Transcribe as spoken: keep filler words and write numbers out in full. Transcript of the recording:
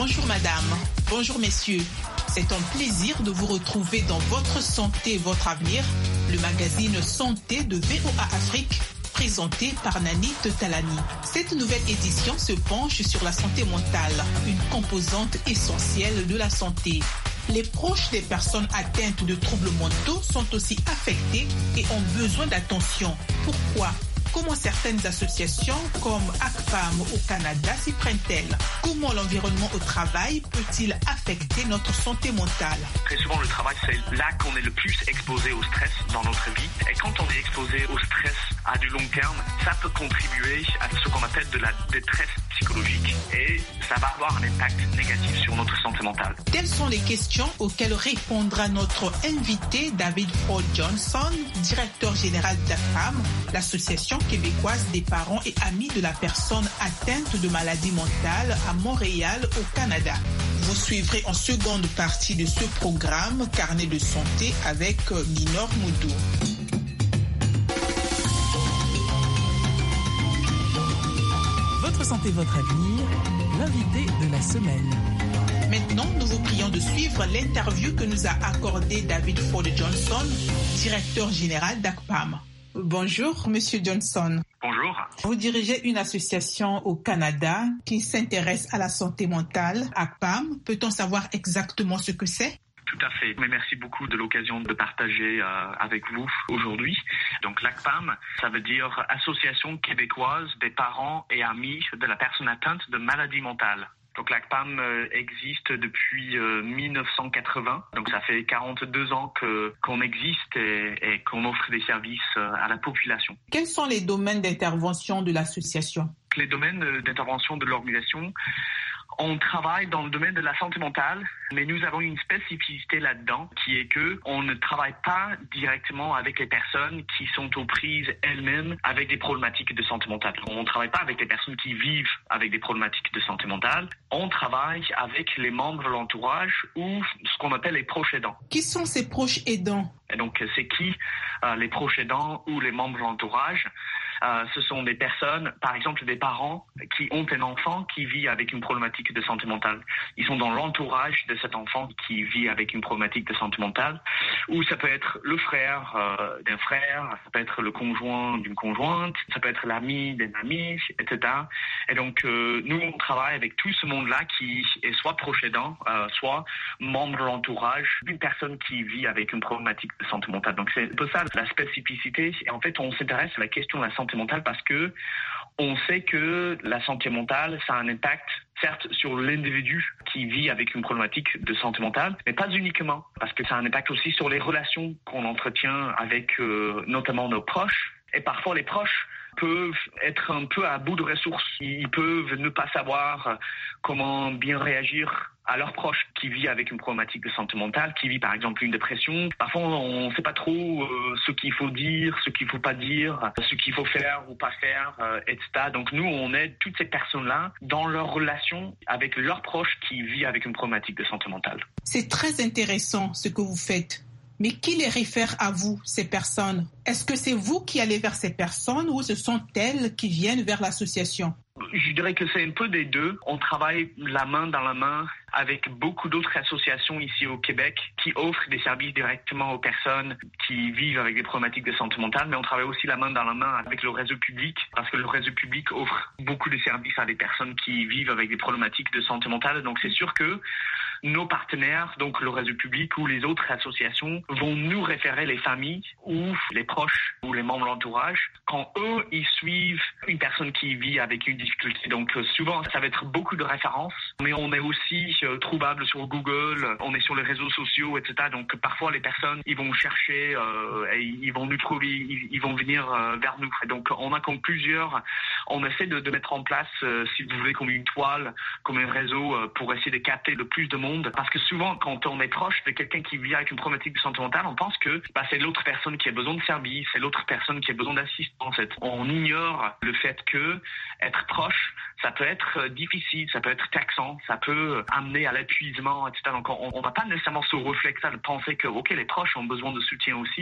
Bonjour madame, bonjour messieurs. C'est un plaisir de vous retrouver dans Votre Santé, Votre Avenir, le magazine Santé de V O A Afrique, présenté par Nanit Talani. Cette nouvelle édition se penche sur la santé mentale, une composante essentielle de la santé. Les proches des personnes atteintes de troubles mentaux sont aussi affectés et ont besoin d'attention. Pourquoi ? Comment certaines associations comme A C P A M au Canada s'y prennent-elles ? Comment l'environnement au travail peut-il affecter notre santé mentale ? Très souvent, le travail, c'est là qu'on est le plus exposé au stress dans notre vie. Et quand on est exposé au stress à du long terme, ça peut contribuer à ce qu'on appelle de la détresse psychologique. Et ça va avoir un impact négatif sur notre santé mentale. Telles sont les questions auxquelles répondra notre invité David Ford Johnson, directeur général d'A C P A M, l'association québécoise des parents et amis de la personne atteinte de maladie mentale à Montréal, au Canada. Vous suivrez en seconde partie de ce programme Carnet de santé avec Minor Moudou. Votre santé, votre avenir, l'invité de la semaine. Maintenant, nous vous prions de suivre l'interview que nous a accordée David Ford Johnson, directeur général d'A C P A M. Bonjour, Monsieur Johnson. Bonjour. Vous dirigez une association au Canada qui s'intéresse à la santé mentale, A C P A M. Peut-on savoir exactement ce que c'est ? Tout à fait. Mais merci beaucoup de l'occasion de partager euh, avec vous aujourd'hui. Donc l'A C P A M, ça veut dire Association québécoise des parents et amis de la personne atteinte de maladie mentale. Donc l'A C P A M euh, existe depuis euh, dix-neuf cent quatre-vingts. Donc ça fait quarante-deux ans que, qu'on existe et, et qu'on offre des services euh, à la population. Quels sont les domaines d'intervention de l'association ? Les domaines d'intervention de l'organisation, on travaille dans le domaine de la santé mentale, mais nous avons une spécificité là-dedans qui est que on ne travaille pas directement avec les personnes qui sont aux prises elles-mêmes avec des problématiques de santé mentale. On ne travaille pas avec les personnes qui vivent avec des problématiques de santé mentale. On travaille avec les membres de l'entourage ou ce qu'on appelle les proches aidants. Qui sont ces proches aidants ? Et donc, c'est qui euh, les proches aidants ou les membres de l'entourage ? Euh, ce sont des personnes, par exemple des parents qui ont un enfant qui vit avec une problématique de santé mentale. Ils sont dans l'entourage de cet enfant qui vit avec une problématique de santé mentale. Ou ça peut être le frère euh, d'un frère, ça peut être le conjoint d'une conjointe, ça peut être l'ami d'un ami, et cetera. Et donc, euh, nous, on travaille avec tout ce monde-là qui est soit proche aidant, euh, soit membre de l'entourage d'une personne qui vit avec une problématique de santé mentale. Donc, c'est un peu ça la spécificité. Et en fait, on s'intéresse à la question de la santé mentale parce que on sait que la santé mentale, ça a un impact, certes, sur l'individu qui vit avec une problématique de santé mentale, mais pas uniquement, parce que ça a un impact aussi sur les relations qu'on entretient avec euh, notamment nos proches. Et parfois, les proches peuvent être un peu à bout de ressources. Ils peuvent ne pas savoir comment bien réagir à leurs proches qui vivent avec une problématique de santé mentale, qui vit par exemple une dépression. Parfois, on ne sait pas trop euh, ce qu'il faut dire, ce qu'il ne faut pas dire, ce qu'il faut faire ou pas faire, euh, et cetera. Donc nous, on aide toutes ces personnes-là dans leur relation avec leurs proches qui vivent avec une problématique de santé mentale. C'est très intéressant ce que vous faites. Mais qui les réfère à vous, ces personnes ? Est-ce que c'est vous qui allez vers ces personnes ou ce sont elles qui viennent vers l'association ? Je dirais que c'est un peu des deux. On travaille la main dans la main avec beaucoup d'autres associations ici au Québec qui offrent des services directement aux personnes qui vivent avec des problématiques de santé mentale, mais on travaille aussi la main dans la main avec le réseau public parce que le réseau public offre beaucoup de services à des personnes qui vivent avec des problématiques de santé mentale. Donc c'est sûr que nos partenaires, donc le réseau public ou les autres associations, vont nous référer les familles ou les proches ou les membres de l'entourage quand eux, ils suivent une personne qui vit avec une difficulté. Donc souvent, ça va être beaucoup de références, mais on est aussi euh, trouvable sur Google, on est sur les réseaux sociaux, et cetera. Donc parfois, les personnes, ils vont chercher, euh, et ils vont nous trouver, ils, ils vont venir euh, vers nous. Et donc on a comme plusieurs, on essaie de, de mettre en place, euh, si vous voulez, comme une toile, comme un réseau euh, pour essayer de capter le plus de monde. Parce que souvent, quand on est proche de quelqu'un qui vit avec une problématique de santé mentale, on pense que bah, c'est l'autre personne qui a besoin de service, c'est l'autre personne qui a besoin d'assistance. On ignore le fait que être proche, ça peut être difficile, ça peut être taxant, ça peut amener à l'épuisement, et cetera. Donc on ne va pas nécessairement se réfléchir de penser que ok, les proches ont besoin de soutien aussi,